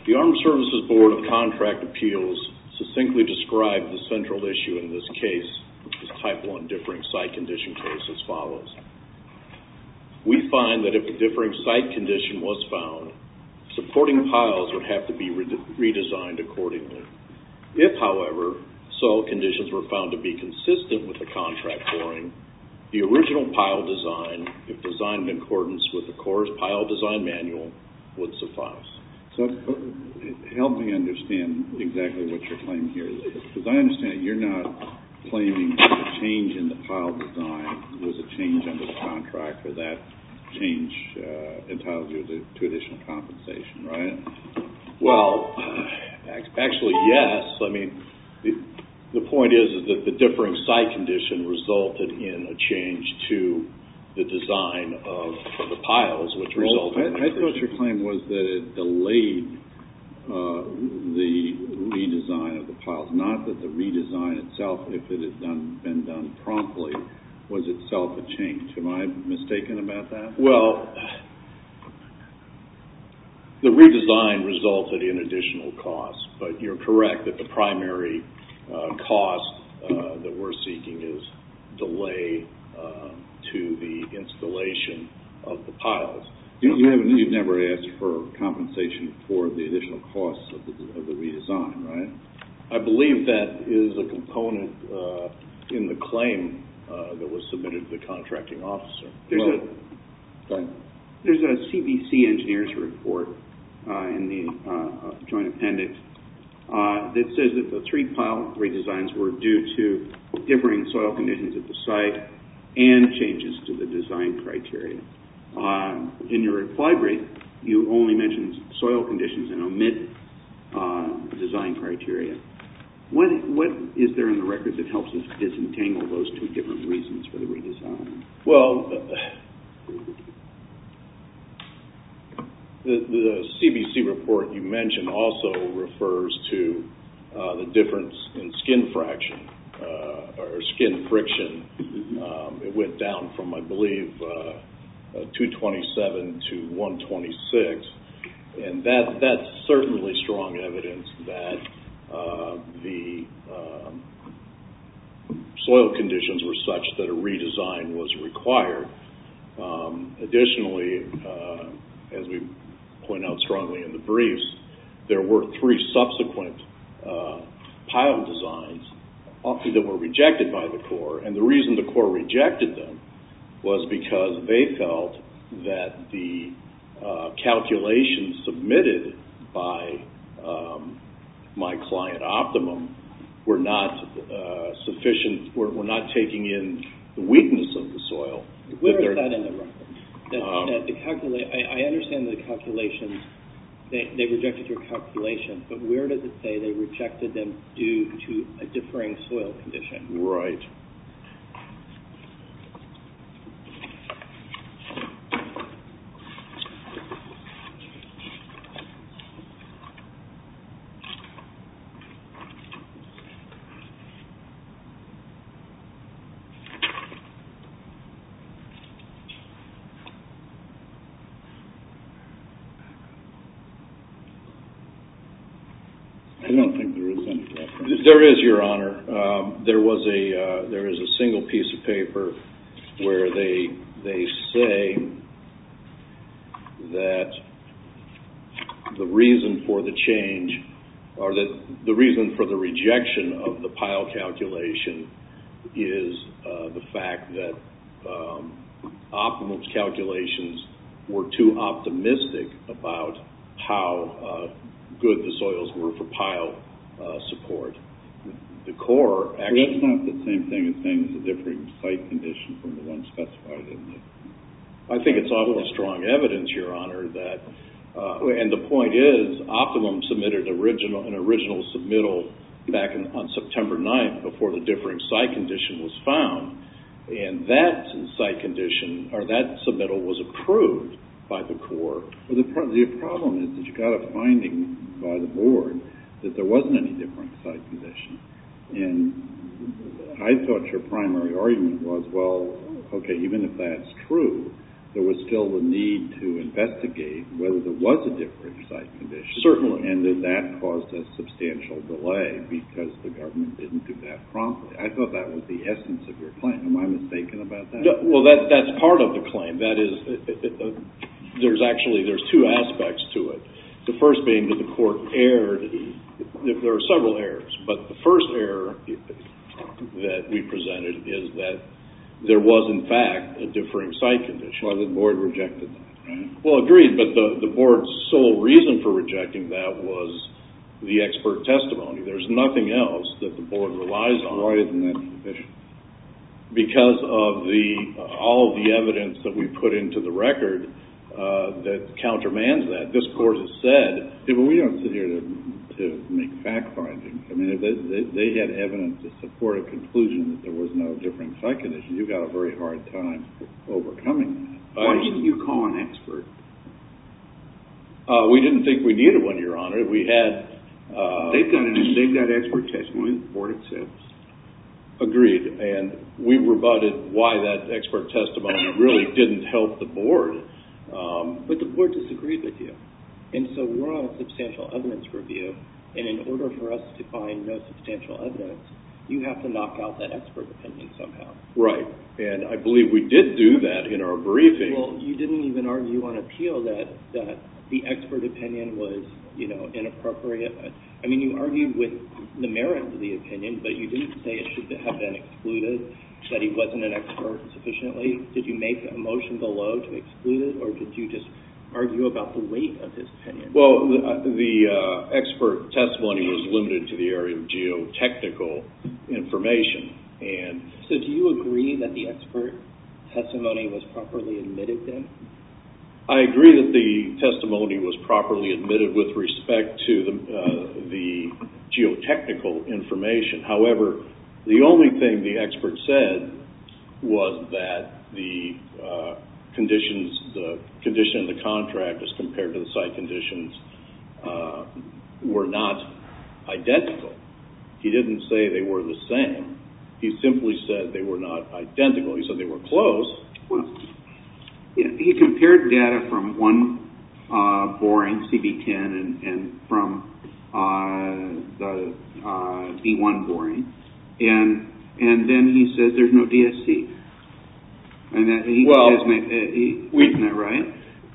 The Armed Services Board of Contract Appeals succinctly described the central issue in this case, this Type 1 differing site condition case, as follows. We find that if a differing site condition was found, supporting piles would have to be redesigned accordingly. If, however, soil conditions were found to be consistent with the contract boring, the original pile design, if designed in accordance with the Corps' pile design manual, would suffice. So help me understand exactly what you're claiming here. Because I understand you're not claiming that the change in the pile design was a change under the contract, or that change entitles you to additional compensation, right? Well, actually, yes. I mean, the point is that the differing site condition resulted in a change to the design of the piles, which resulted in... I thought your claim was that it delayed the redesign of the piles, not that the redesign itself, if it had been done promptly, was itself a change. Am I mistaken about that? Well, the redesign resulted in additional costs, but you're correct that the primary cost that we're seeking is delay to the installation of the piles. You've never asked for compensation for the additional costs of the redesign, right? I believe that is a component in the claim that was submitted to the contracting officer. There's a CBC engineer's report in the joint appendix that says that the 3 pile redesigns were due to differing soil conditions at the site and changes to the design criteria. In your reply brief, you only mentioned soil conditions and omit design criteria. What is there in the record that helps us disentangle those 2 different reasons for the redesign? Well, the CBC report you mentioned also refers to the difference in skin fraction or skin friction. It went down from, I believe, 227 to 126, and that's certainly strong evidence that the soil conditions were such that a redesign was required. Additionally, as we point out strongly in the briefs, there were 3 subsequent pile designs that were rejected by the Corps, and the reason the Corps rejected them was because they felt that the calculations submitted by my client Optimum were not sufficient, were not taking in the weakness of the soil. Where is that in the record? I understand the calculations, they rejected your calculations, but where does it say they rejected them due to a differing soil condition? Right. I don't think there is any reference. There is, Your Honor. There is a single piece of paper where they say that the reason for the change, or that the reason for the rejection of the pile calculation is the fact that Optimum's calculations were too optimistic about how good the soils were for pile support. The Corps actually... That's not the same thing as saying it's a differing site condition from the one specified in the... I think it's awfully strong evidence, Your Honor, that... and the point is, Optimum submitted an original submittal back on September 9th before the differing site condition was found, and that site condition, or that submittal was approved by the Corps. Well, the problem is that you got a finding by the board that there wasn't any differing site condition. And I thought your primary argument was, well, okay, even if that's true, there was still the need to investigate whether there was a differing site condition. Certainly. And that caused a substantial delay because the government didn't do that promptly. I thought that was the essence of your claim. Am I mistaken about that? Well, that's part of the claim. That is, there's two aspects to it. The first being that the court erred. There are several errors, but the first error that we presented is that there was, in fact, a differing site condition. Well, the board rejected that, right? Well, agreed, but the board's sole reason for rejecting that was the expert testimony. There's nothing else that the board relies on. Why isn't that sufficient? Because of all of the evidence that we put into the record that countermands that. This court has said... Yeah, but we don't sit here to make fact findings. I mean, if they had evidence to support a conclusion that there was no differing site condition, you've got a very hard time overcoming that. Why didn't you call an expert? We didn't think we needed one, Your Honor. We had... They've got expert testimony the board accepts. Agreed, and we rebutted why that expert testimony really didn't help the board. But the board disagreed with you. And so we're on a substantial evidence review, and in order for us to find no substantial evidence, you have to knock out that expert opinion somehow. Right, and I believe we did do that in our briefing. Well, you didn't even argue on appeal that the expert opinion was, inappropriate. I mean, you argued with the merits of the opinion, but you didn't say it should have been excluded, that he wasn't an expert sufficiently. Did you make a motion below to exclude it, or did you just argue about the weight of his opinion? Well, the expert testimony was limited to the area of geotechnical information. And so do you agree that the expert testimony was properly admitted then? I agree that the testimony was properly admitted with respect to the geotechnical information. However, the only thing the expert said was that the condition of the contract as compared to the site conditions were not identical. He didn't say they were the same. He simply said they were not identical. He said they were close. Well, he compared data from one boring, CB10, and from the B1 boring, and then he says there's no DSC. And isn't that right?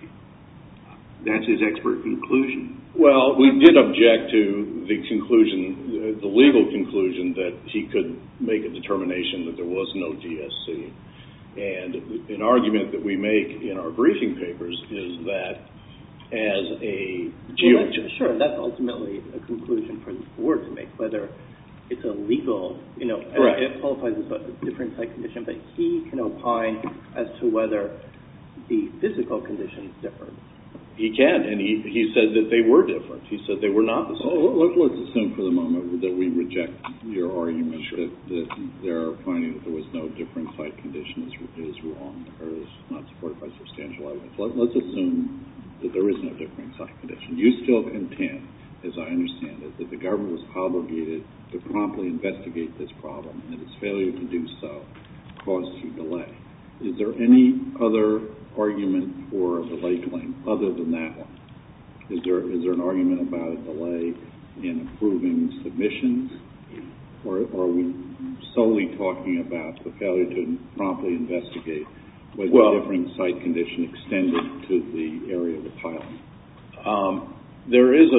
That's his expert conclusion. Well, we did object to the conclusion, the legal conclusion, that he could make a determination that there was no DSC. And an argument that we make in our briefing papers is that as a Sure, that's ultimately a conclusion for the board to make, whether it's a legal, Correct. It qualifies as a different site condition, but he can opine as to whether the physical condition is different. He can, and he said that they were different. He said they were not the same. Let's assume for the moment that we reject your argument that their finding that there was no different site condition is wrong or is not supported by substantial evidence. Let's assume that there is no different site condition. You still contend, as I understand it, that the government was obligated to promptly investigate this problem, and that its failure to do so caused you delay. Is there any other argument for a delay claim other than that one? Is there an argument about a delay in approving submissions, or are we solely talking about the failure to promptly investigate whether a different site condition extended to the area of the piling? There is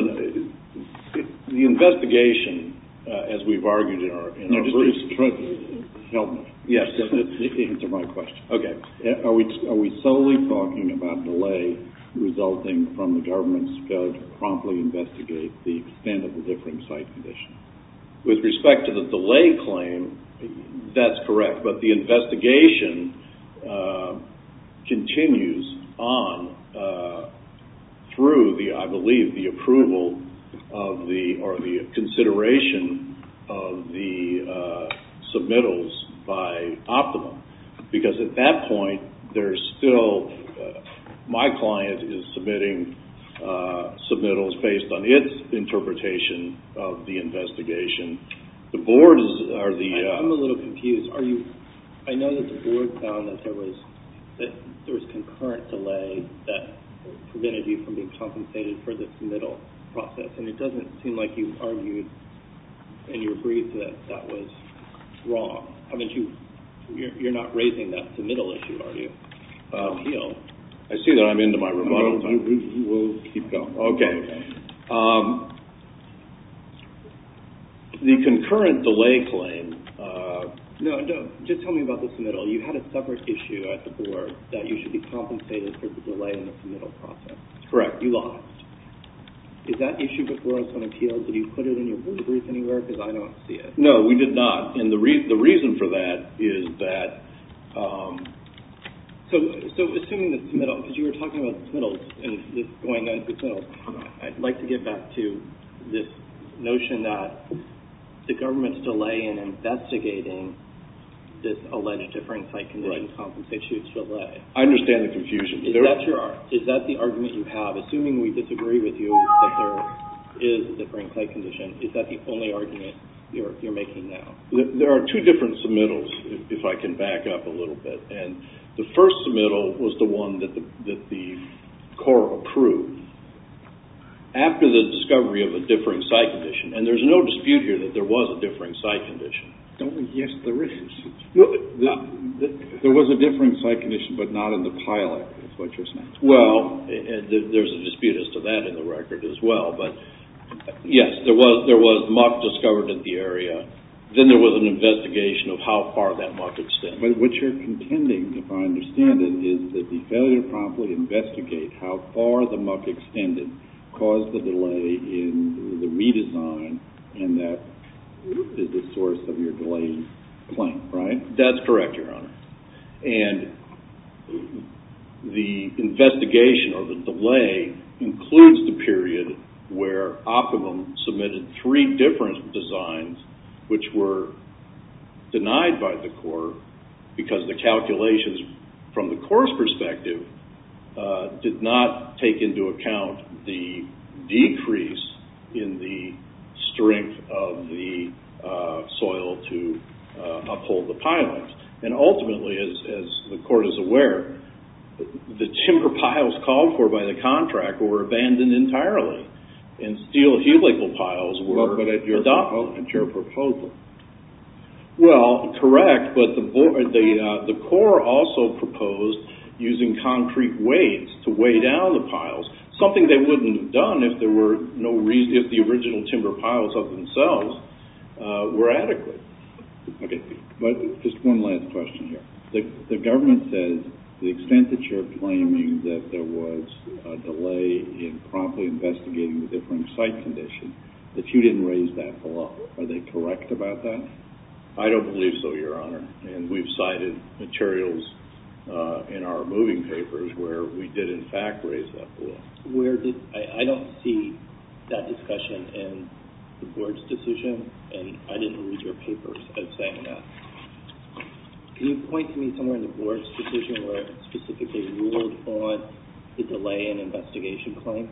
the investigation, as we've argued in our briefs. Help me. Yes. Answer my question. Okay. Are we solely talking about delay resulting from the government's failure to promptly investigate the extent of the differing site condition? With respect to the delay claim, that's correct, but the investigation continues on through I believe the approval of the consideration of the submittals by Optimum, because at that point there's still my client is submitting submittals based on its interpretation of the investigation. The board are the... I'm a little confused. I know that the board found that there was that there was concurrent delay that prevented you from being compensated for the submittal process, and it doesn't seem like you argued in your brief that that was wrong. Haven't you? You're not raising that submittal issue, are you? Appeal. I see that I'm into my rebuttal time. We'll keep going. Okay. The concurrent delay claim. No. Just tell me about the submittal. You had a separate issue at the board that you should be compensated for the delay in the submittal process. Correct. You lost. Is that issue before us on appeal? Did you put it in your brief anywhere? Because I don't see it. No, we did not. And the reason for that is that. So assuming the submittal, because you were talking about the submittals and this going on to the submittals, I'd like to get back to this notion that the government's delay in investigating this alleged differing site condition compensates you to delay. I understand the confusion. Is that the argument you have? Assuming we disagree with you that there is a differing site condition, is that the only argument you're making now? There are two different submittals, if I can back up a little bit. And the first submittal was the one that the Corps approved. After the discovery of a differing site condition, and there's no dispute here that there was a differing site condition. Yes, there is. There was a differing site condition, but not in the pilot, is what you're saying. Well, there's a dispute as to that in the record as well. But yes, there was muck discovered in the area. Then there was an investigation of how far that muck extended. But what you're contending, if I understand it, is that the failure to promptly investigate how far the muck extended caused the delay in the redesign, and that is the source of your delay claim, right? That's correct, Your Honor. And the investigation or the delay includes the period where Optimum submitted 3 different designs which were denied by the Corps because the calculations from the Corps' perspective did not take into account the decrease in the strength of the soil to uphold the pilings. And ultimately, as the Court is aware, the timber piles called for by the contract were abandoned entirely, and steel helical piles were adopted. At your proposal. Well, correct, but the Corps also proposed using concrete weights to weigh down the piles, something they wouldn't have done if there were no reason, if the original timber piles of themselves were adequate. Okay, but just one last question here. The government says to the extent that you're claiming that there was a delay in promptly investigating the differing site condition, that you didn't raise that below. Are they correct about that? I don't believe so, Your Honor. And we've cited materials in our moving papers where we did in fact raise that below. I don't see that discussion in the board's decision, and I didn't read your papers as saying that. Can you point to me somewhere in the board's decision where it specifically ruled on the delay in investigation claim?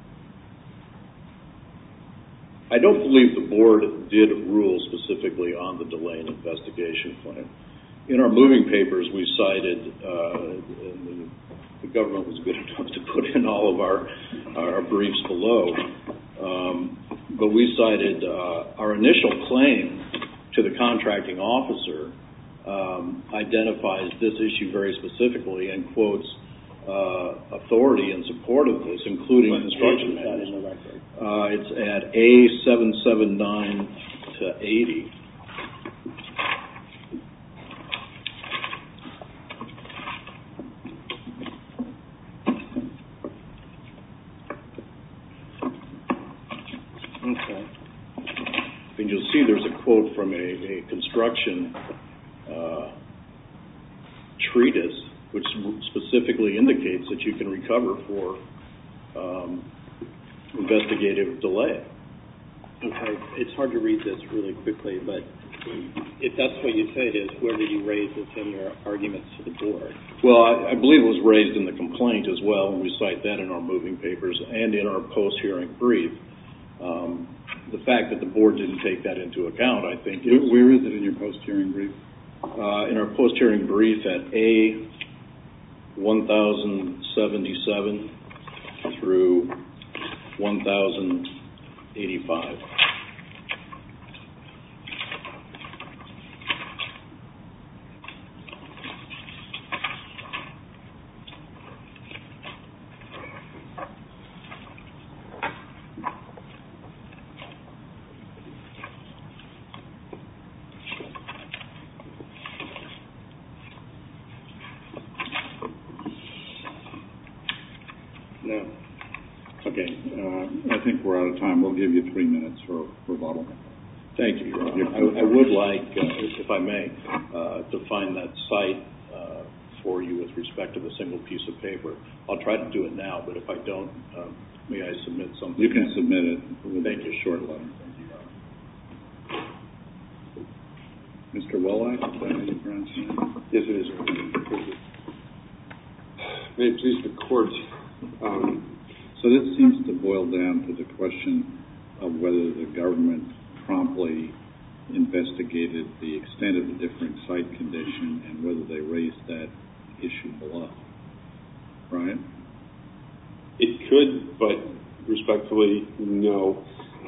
I don't believe the board did rule specifically on the delay in investigation claim. In our moving papers, we cited, and the government was good enough to put in all of our briefs below, but we cited our initial claim to the contracting officer identifies this issue very specifically and quotes authority in support of this, including construction matters. It's at A779 to 80. Okay. And you'll see there's a quote from a construction treatise which specifically indicates that you can recover for investigative delay. Okay. It's hard to read this really quickly, but if that's what you say it is, where did you raise this in your arguments to the board? Well, I believe it was raised in the complaint as well, and we cite that in our moving papers and in our post-hearing brief. The fact that the board didn't take that into account, I think, is... Where is it in your post-hearing brief? In our post-hearing brief at 1077 through 1085. No. Okay. I think we're out of time. We'll give you 3 minutes for rebuttal. Thank you, Your Honor. I would like, if I may, to find that site for you with respect to the single piece of paper. I'll try to do it now, but if I don't, may I submit something? You can submit it with Thank a you. short letter. Thank you, Your Honor. Mr. Wellak, is that how you pronounce it? Yes, it is. May it please the Court. So this seems to boil down to the question of whether the government promptly investigated the extent of the differing site condition and whether they raised that issue below. Right? It could, but respectfully, no.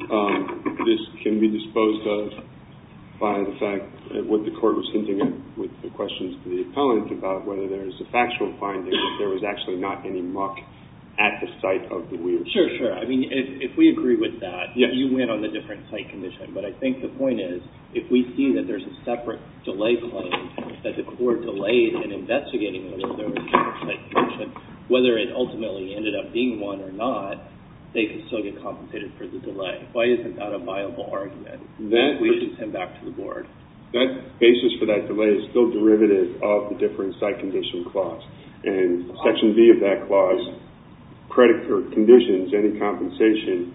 This can be disposed of by the fact that what the Court was hinting at with the questions to the appellant about whether there is a factual finding that there was actually not any muck at the site of the weir. Sure. I mean, if we agree with that, yes, you win on the different site condition. But I think the point is, if we see that there's a separate delay claim that the Court delayed in investigating whether there was a different site condition, whether it ultimately ended up being one or not, they could still get compensated for the delay. Why isn't that a viable argument? We should send back to the Board. That basis for that delay is still derivative of the differing site condition clause. And Section B of that clause credit or conditions any compensation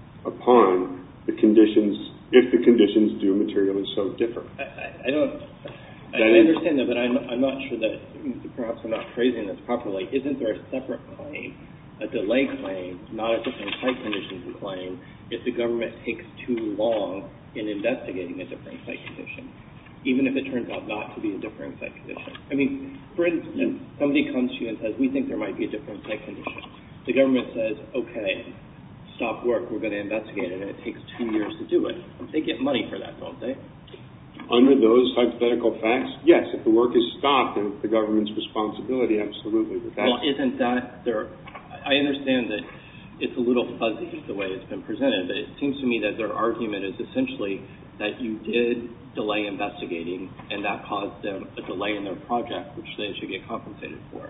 upon the conditions if the conditions do materially so differ. I understand that, but I'm not sure that perhaps I'm not phrasing this properly. Isn't there a separate claim, a delay claim, not a different site conditions claim, if the government takes too long in investigating a different site condition, even if it turns out not to be a different site condition? I mean, for instance, somebody comes to you and says, we think there might be a different site condition. The government says, okay, stop work, we're going to investigate it, and it takes 2 years to do it. They get money for that, don't they? Under those hypothetical facts, yes. If the work is stopped and it's the government's responsibility, absolutely. But well, isn't that there? I understand that it's a little fuzzy the way it's been presented, but it seems to me that their argument is essentially that you did delay investigating, and that caused them a delay in their project, which they should get compensated for.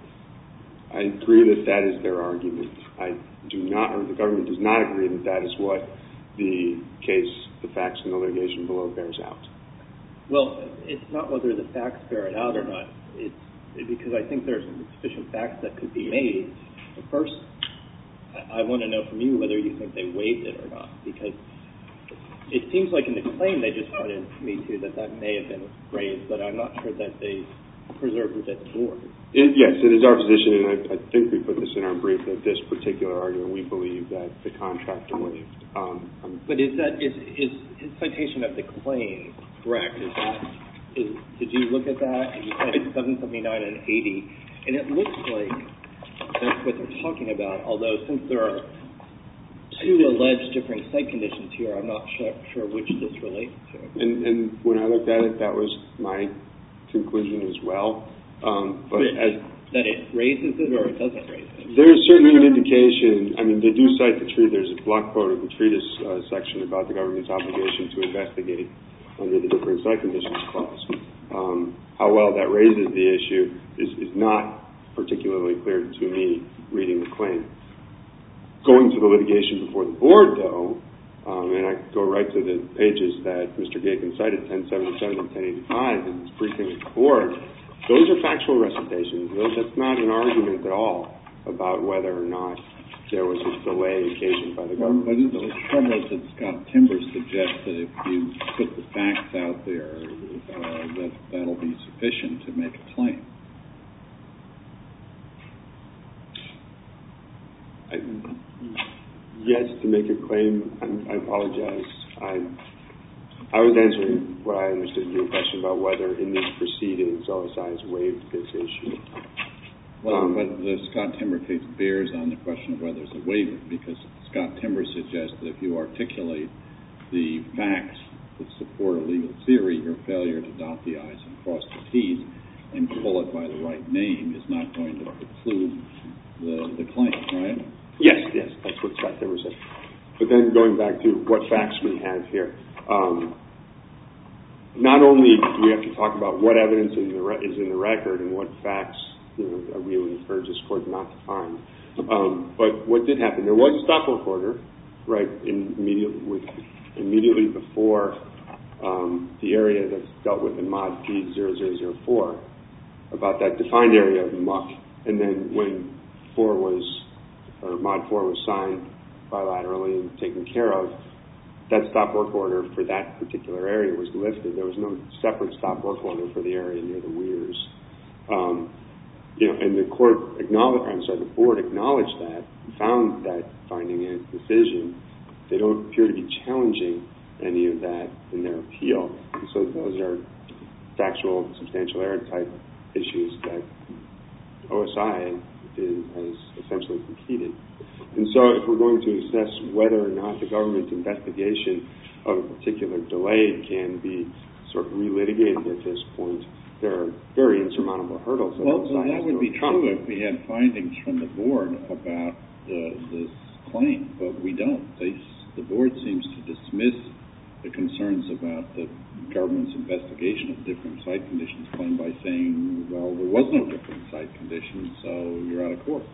I agree that that is their argument. I do not, or the government does not agree that that is what the case, the facts in the litigation below bears out. Well, it's not whether the facts bear it out or not. It's because I think there's sufficient facts that could be made. But first, I want to know from you whether you think they waived it or not, because it seems like in the claim they just pointed me to that may have been raised, but I'm not sure that they preserved it at the Board. Yes, it is our position, and I think we put this in our brief, that this particular argument, we believe that the contractor waived. But is his citation of the claim correct? Did you look at that? You cited 779 and 80, and it looks like that's what they're talking about, although since there are two alleged different site conditions here, I'm not sure which this relates to. And when I looked at it, that was my conclusion as well. That it raises it or it doesn't raise it? There is certainly an indication. I mean, they do cite the treatise. There's a block quote of the treatise section about the government's obligation to investigate under the different site conditions clause. How well that raises the issue is not particularly clear to me reading the claim. Going to the litigation before the Board, though, and I go right to the pages that Mr. Gagan cited, 1077 and 1085, in his briefing at the Board, those are factual recitations. That's not an argument at all about whether or not there was a delay occasioned by the government. But the trouble is that Scott Timber suggests that if you put the facts out there, that'll be sufficient to make a claim. Yes, to make a claim. I apologize. I was answering what I understood your question about whether in these proceedings OSI has waived this issue. Well, but the Scott Timber case bears on the question of whether there's a waiver, because Scott Timber suggests that if you articulate the facts that support a legal theory, your failure to dot the I's and cross the T's and call it by the right name is not going to preclude the claim, right? Yes, that's what Scott Timber said. But then going back to what facts we have here, not only do we have to talk about what evidence is in the record and what facts we would encourage this court not to find, but what did happen? There was a stop work order, right, immediately before the area that's dealt with in Mod P0004 about that defined area of muck, and then when Mod 4 was signed bilaterally and taken care of, that stop work order for that particular area was lifted. There was no separate stop work order for the area near the weirs. And the board acknowledged that, found that finding in its decision. They don't appear to be challenging any of that in their appeal. And so those are factual, substantial error type issues that OSI has essentially completed. And so if we're going to assess whether or not the government's investigation of a particular delay can be sort of relitigated at this point, there are very insurmountable hurdles. Well, that would be true if we had findings from the board about this claim, but we don't. The board seems to dismiss the concerns about the government's investigation of different site conditions claim by saying, well, there was no different site condition, so you're out of court.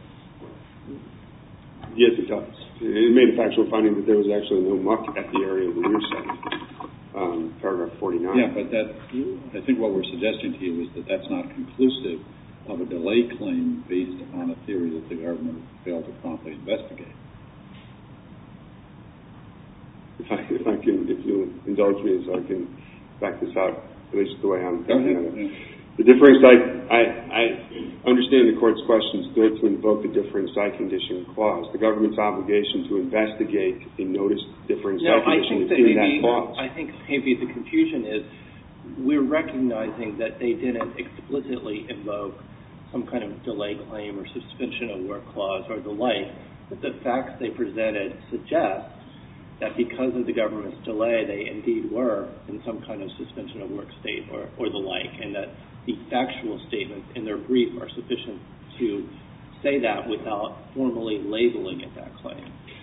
Yes, it does. It made a factual finding that there was actually no muck at the area of the rear site, paragraph 49. Yeah, but I think what we're suggesting to you is that that's not conclusive of a delay claim based on a theory that the government failed to promptly investigate. If you'll indulge me so I can back this out, at least the way I'm thinking of it. Yeah. The differing site, I understand the court's questions go to invoke the differing site condition clause. The government's obligation to investigate a notice differing site condition is in that clause. I think maybe the confusion is we're recognizing that they didn't explicitly invoke some kind of delay claim or suspension of work clause or the like, but the facts they presented suggest that because of the government's delay, they indeed were in some kind of suspension of work state or the like, and that the factual statements in their brief are sufficient to say that without formally labeling it that claim.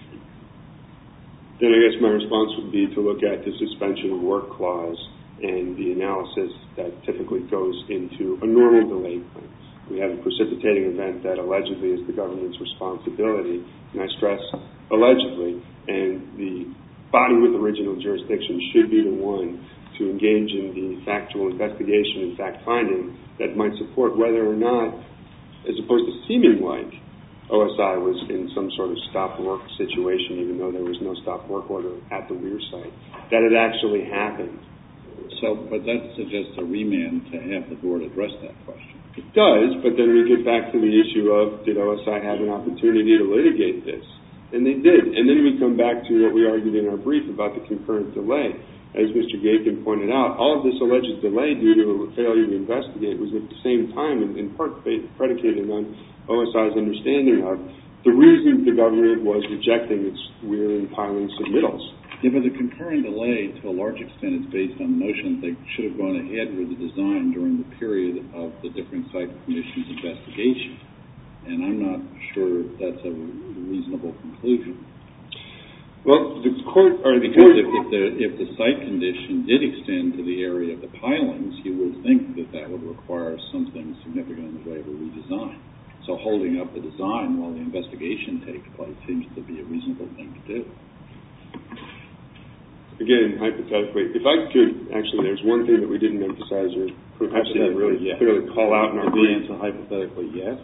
Then I guess my response would be to look at the suspension of work clause and the analysis that typically goes into a normal delay claim. We have a precipitating event that allegedly is the government's responsibility, and I stress allegedly, and the body with original jurisdiction should be the one to engage in the factual investigation and fact-finding that might support whether or not, as opposed to seeming like OSI was in some sort of stop work situation, even though there was no stop work order at the rear site, that it actually happened. But that suggests a remand to have the board address that question. It does, but then we get back to the issue of, did OSI have an opportunity to litigate this? And they did. And then we come back to what we argued in our brief about the concurrent delay. As Mr. Gakin pointed out, all of this alleged delay due to a failure to investigate was at the same time in part predicated on OSI's understanding of the reason the government was rejecting its weir and piling submittals. Yeah, but the concurrent delay, to a large extent, is based on the notion that they should have gone ahead with the design during the period of the different site conditions investigation. And I'm not sure that's a reasonable conclusion. Well, the court... Because if the site condition did extend to the area of the pilings, you would think that that would require something significant in the way of a redesign. So holding up the design while the investigation takes place seems to be a reasonable thing to do. Again, hypothetically, if I could, actually, there's one thing that we didn't emphasize or perhaps didn't really clearly call out in our brief. The answer hypothetically, yes?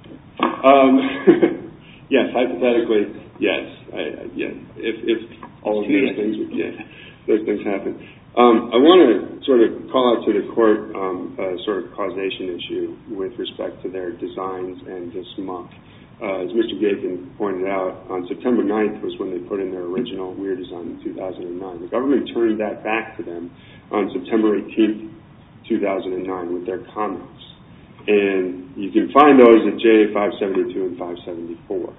Yes, hypothetically, yes. If all of those things happen. I want to sort of call out to the court a sort of causation issue with respect to their designs and this muck. As Mr. Gakin pointed out, on September 9th was when they put in their original weir design in 2009. The government turned that back to them on September 18th, 2009 with their comments. And you can find those at JA 572 and 574.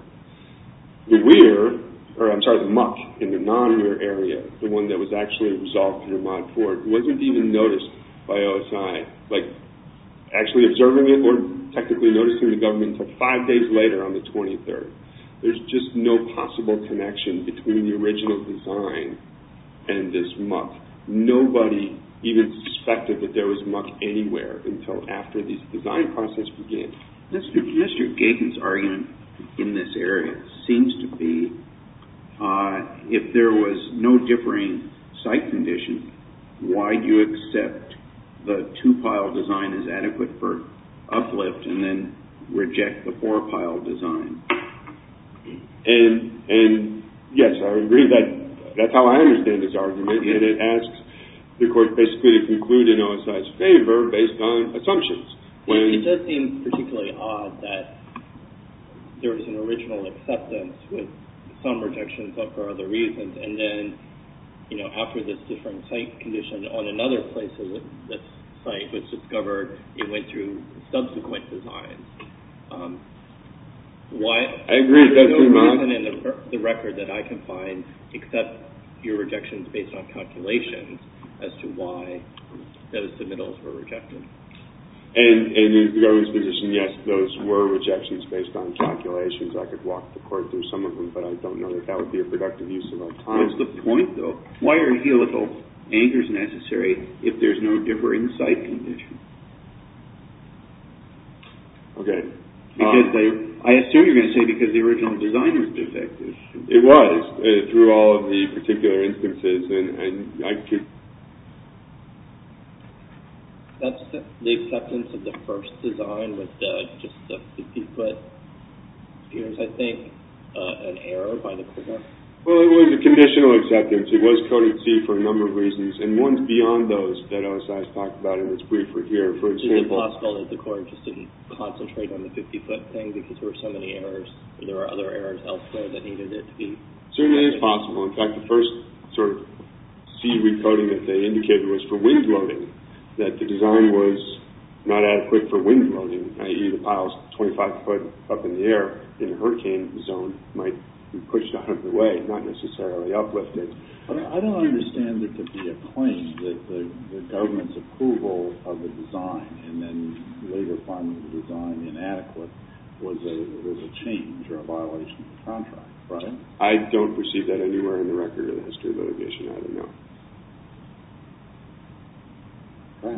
The muck in the non-weir area, the one that was actually resolved through Mod 4, wasn't even noticed by OSI. Like, actually observing it or technically noticing the government until 5 days later on the 23rd. There's just no possible connection between the original design and this muck. Nobody even suspected that there was muck anywhere until after this design process began. Mr. Gaten's argument in this area seems to be if there was no differing site condition, why do you accept the two-pile design as adequate for uplift and then reject the four-pile design? And yes, I would agree that's how I understand his argument, and it asks the court basically to conclude in OSI's favor based on assumptions. It does seem particularly odd that there was an original acceptance with some rejections for other reasons, and then, after this differing site condition on another place of this site was discovered, it went through subsequent designs. Why? I agree. There's no reason in the record that I can find except your rejections based on calculations as to why those submittals were rejected. And in the government's position, yes, those were rejections based on calculations. I could walk the court through some of them, but I don't know that would be a productive use of our time. What's the point, though? Why are helical anchors necessary if there's no differing site condition? Okay. Because I assume you're going to say because the original design was defective. It was, through all of the particular instances, and I could... That's the acceptance of the first design with just the 50-foot piers, I think, an error by the court? Well, it was a conditional acceptance. It was coded C for a number of reasons, and one's beyond those that OSI has talked about in its brief here. For example, is it possible that the court just didn't concentrate on the 50-foot thing because there were so many errors, or there were other errors elsewhere that needed it to be? Certainly is possible. In fact, the first sort of C recoding that they indicated was for wind loading, that the design was not adequate for wind loading, i.e. the piles 25 foot up in the air in a hurricane zone might be pushed out of the way, not necessarily uplifted. But I don't understand there to be a claim that the government's approval of the design and then later finding the design inadequate was a change or a violation of the contract, right? I don't perceive that anywhere in the record of the history of litigation. I don't know. Right.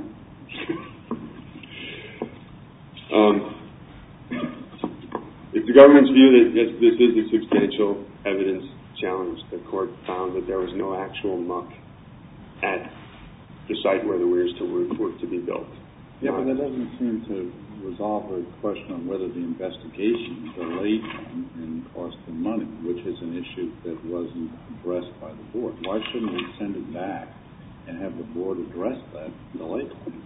It's the government's view that this is a substantial evidence challenge. The court found that there was no actual muck at the site where the weirs were to be built. Yeah, but that doesn't seem to resolve the question on whether the investigation delayed and cost them money, which is an issue that wasn't addressed by the board. Why shouldn't we send it back and have the board address that delay claim?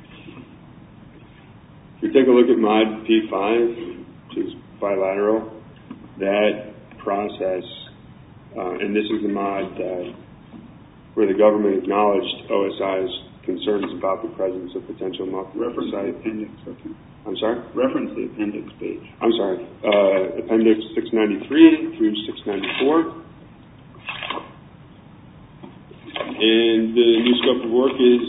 If you take a look at Mod P5, which is bilateral, that process, and this is the mod where the government acknowledged OSI's concerns about the presence of potential muck. Reference the appendix. Okay. I'm sorry? Reference the appendix page. I'm sorry. Appendix 693 through 694. And the new scope of work is,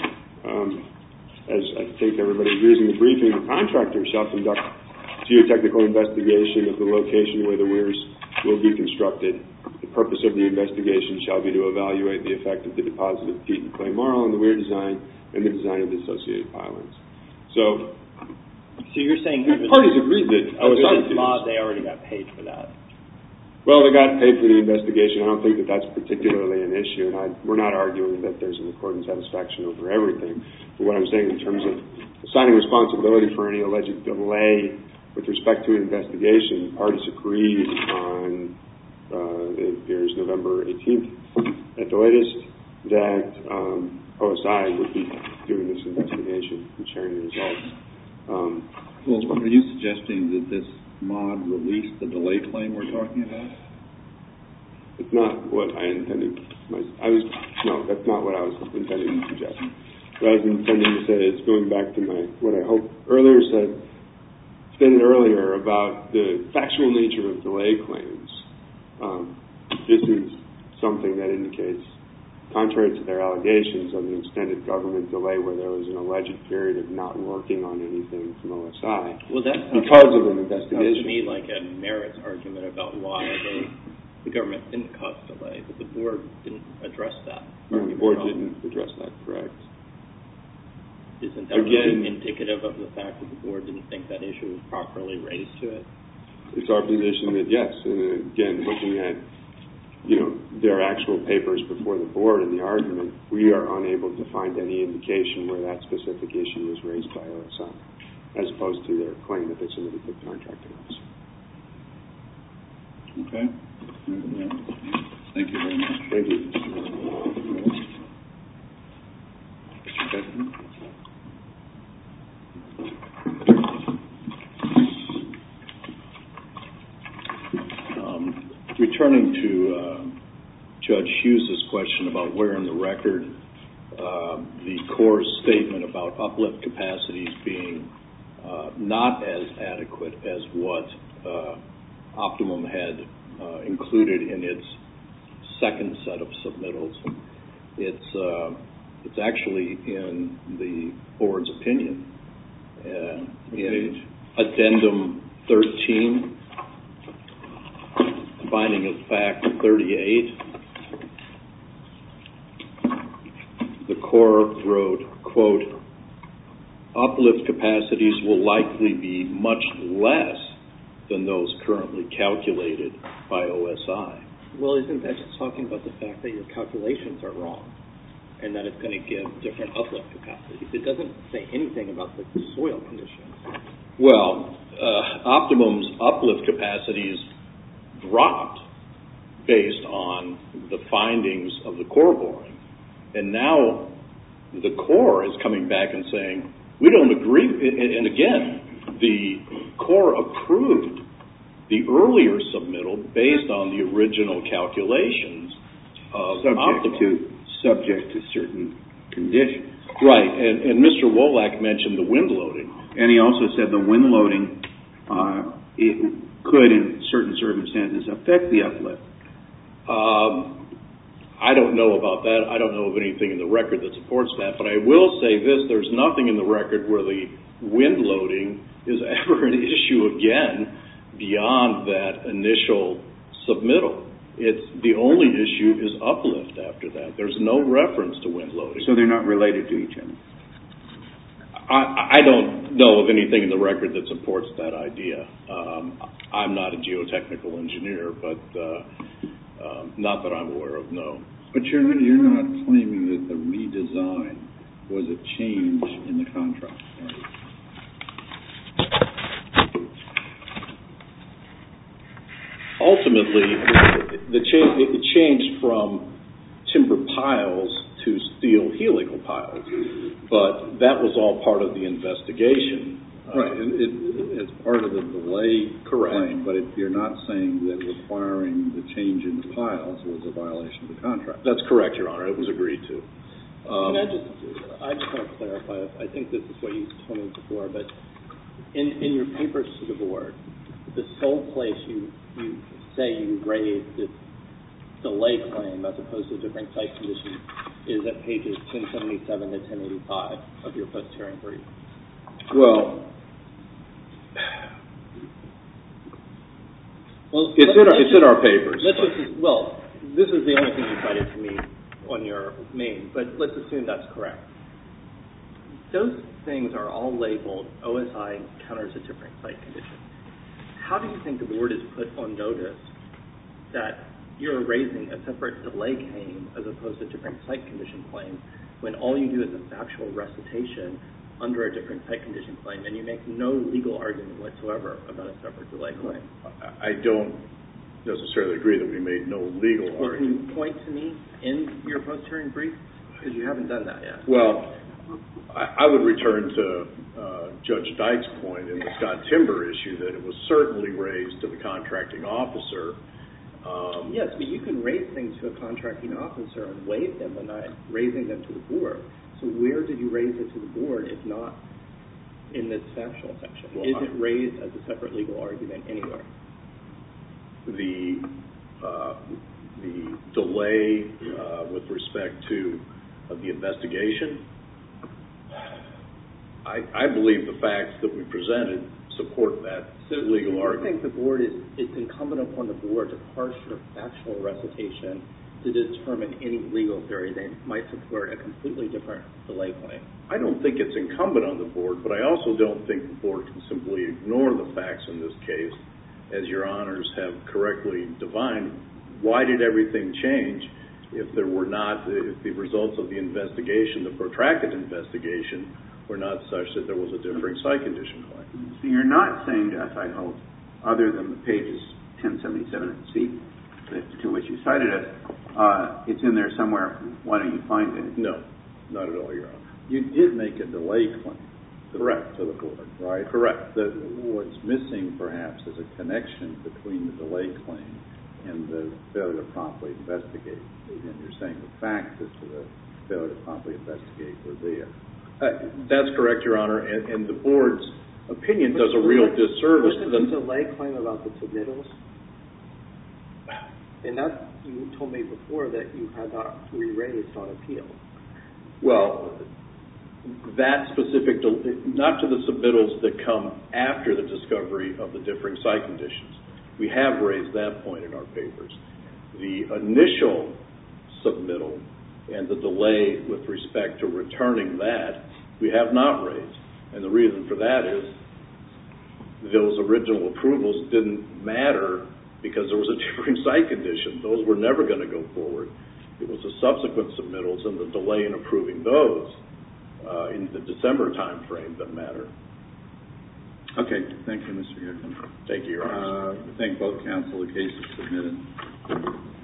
as I think everybody agrees in the briefing, the contractor shall conduct geotechnical investigation of the location where the weirs will be constructed. The purpose of the investigation shall be to evaluate the effect of the deposit of peat and clay marl on the weir design and the design of the associated pilings. So you're saying the parties agreed that OSI this mod, they already got paid for that? Well, they got paid for the investigation. I don't think that that's particularly an issue, and we're not arguing that there's an accord and satisfaction over everything. But what I'm saying in terms of assigning responsibility for any alleged delay with respect to an investigation, parties agreed on, it appears November 18th at the latest, that OSI would be doing this investigation and sharing the results. Well, are you suggesting that this mod released the delay claim we're talking about? It's not what I intended. No, that's not what I was intending to suggest. what I was intending to say is going back to what I hope stated earlier about the factual nature of delay claims. This is something that indicates, contrary to their allegations of an extended government delay where there was an alleged period of not working on anything from OSI because of an investigation. Sounds to me like a merits argument about why the government didn't cause delay, but the board didn't address that. No, the board didn't address that, correct. Isn't that really indicative of the fact that the board didn't think that issue was properly raised to it? It's our position that yes, and again, looking at their actual papers before the board and the argument, we are unable to find any indication where that specific issue was raised by OSI, as opposed to their claim that they submitted the contracting officer. Okay. Thank you very much. Thank you. Mr. Beckman? Returning to Judge Hughes' question about where in the record the Corps' statement about uplift capacities being not as adequate as what Optimum had included in its second set of submittals. It's actually in the board's opinion. In Addendum 13, finding of fact 38, the Corps wrote, quote, uplift capacities will likely be much less than those currently calculated by OSI. Well, isn't that just talking about the fact that your calculations are wrong and that it's going to give different uplift capacities? It doesn't say anything about the soil conditions. Well, Optimum's uplift capacities dropped based on the findings of the Corps boring. And now the Corps is coming back and saying, we don't agree. And again, the Corps approved the earlier submittal based on the original calculations of Optimum. Subject to certain conditions. Right, and Mr. Wolak mentioned the wind loading. And he also said the wind loading it could, in certain circumstances, affect the uplift. I don't know about that. I don't know of anything in the record that supports that. But I will say this, there's nothing in the record where the wind loading is ever an issue again beyond that initial submittal. The only issue is uplift after that. There's no reference to wind loading. So they're not related to each other? I don't know of anything in the record that supports that idea. I'm not a geotechnical engineer, but not that I'm aware of, no. But you're not claiming that the redesign was a change in the contract, right? Ultimately, it changed from timber piles to steel helical piles, but that was all part of the investigation. Right, it's part of the delay claim, but you're not saying that requiring the change in the piles was a violation of the contract. That's correct, Your Honor. It was agreed to. I just want to clarify. I think this is what you told me before, but in your papers to the board, the sole place you say you raised this delay claim as opposed to different site conditions is at pages 1077 to 1085 of your post-hearing brief. Well, it's in our papers. This is the only thing you cited to me on your main, but let's assume that's correct. Those things are all labeled OSI encounters a different site condition. How do you think the board is put on notice that you're raising a separate delay claim as opposed to different site condition claim when all you do is a factual recitation under a different site condition claim and you make no legal argument whatsoever about a separate delay claim? I don't necessarily agree that we made no legal argument. Can you point to me in your post-hearing brief? Because you haven't done that yet. Well, I would return to Judge Dyke's point in the Scott Timber issue that it was certainly raised to the contracting officer. Yes, but you can raise things to a contracting officer and waive them and not raising them to the board. So So where did you raise it to the board if not in this factual section? Well, is it raised as a separate legal argument anywhere? The delay with respect to the investigation, I believe the facts that we presented support that legal argument. I think the board it's incumbent upon the board to parse your factual recitation to determine any legal theory that might support a completely different delay claim. I don't think it's incumbent on the board, but I also don't think the board can simply ignore the facts in this case. As your honors have correctly divined, why did everything change if the results of the investigation, the protracted investigation, were not such that there was a differing site condition claim? So you're not saying to us, I hope, other than the pages 1077 and C to which you cited it, it's in there somewhere. Why don't you find it? No, not at all, your honor. You did make a delay claim. Correct. To the board, right? Correct. What's missing, perhaps, is a connection between the delay claim and the failure to promptly investigate. And you're saying the facts as to the failure to promptly investigate were there. That's correct, your honor, and the board's opinion does a real disservice to them. Was the delay claim about the submittals? And that, you told me before that you had not re-raised on appeal. Well, that specific, not to the submittals that come after the discovery of the differing site conditions. We have raised that point in our papers. The initial submittal and the delay with respect to returning that, we have not raised. And the reason for that is those original approvals didn't matter because there was a differing site condition. Those were never going to go forward. It was the subsequent submittals and the delay in approving those in the December time frame that matter. Okay. Thank you, Mr. Yerkin. Thank you, Your Honor. Thank both counsel. The case is submitted.